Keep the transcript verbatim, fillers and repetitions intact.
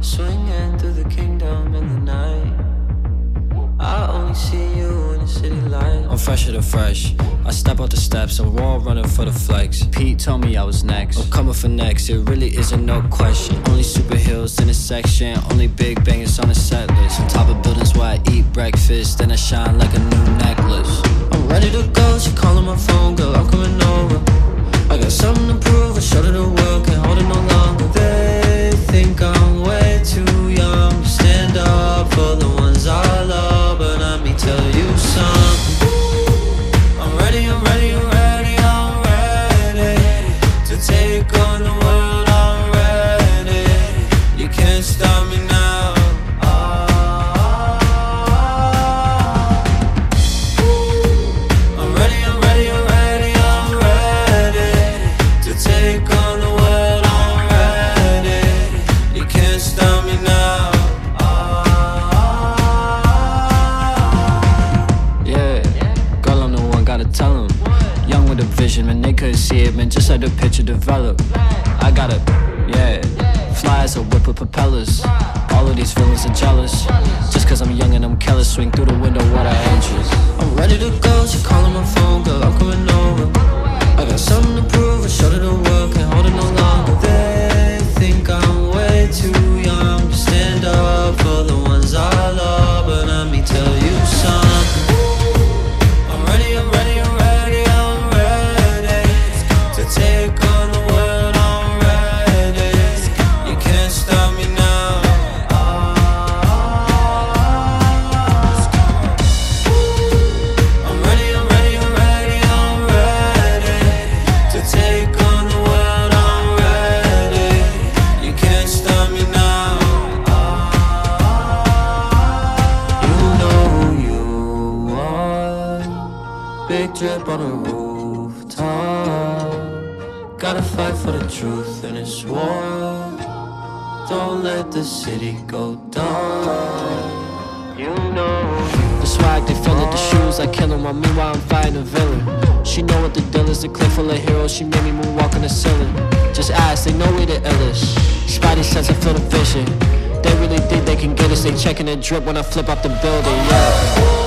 swinging through the kingdom in the night. I only see you in the city light. I'm fresher than fresh. I step out the steps, I'm raw running for the flex. Pete told me I was next. I'm coming for next, it really isn't no question. Only super heels in the section, only big bangers on the set list. On top of buildings where I eat breakfast, then I shine like a new necklace. I'm ready to go, she calling my phone, girl, I'm coming over. I got something to prove, I showed her the world, can't hold it no longer. They think I'm way too young to stand up for the ones I love, but let me tell you something. I'm ready, I'm ready, I'm ready, I'm ready to take on the world, I'm ready. You can't stop me now. Man, they couldn't see it, man, just let the picture develop. I got it, yeah. Fly as a whip with propellers. All of these villains are jealous. Just cause I'm young and I'm careless, swing through the window what I inches. I'm ready to go, she calling my phone, girl, I'm coming over. I got something to prove, I showed her the world, can't hold it no longer. They think I'm way too young to stand up for the ones I love, but let me tell you something. I'm ready, I'm ready, I'm ready, I'm ready to take on the world, I'm ready. You can't stop me now. I'm ready, I'm ready, I'm ready, I'm ready to take on the world, I'm ready. You can't stop me now. You know who you are. Big drip on the rooftop. Gotta fight for the truth in this war. Don't let the city go down. You know the swag, they feel it, the shoes, I kill 'em while meanwhile I'm fighting a villain. She know what the deal is, a clip full of heroes, she made me moonwalk on the ceiling. Just ask, they know we the illest. Spidey sense, I feel the vision. They really think they can get us, they checking the drip when I flip off the building, yeah.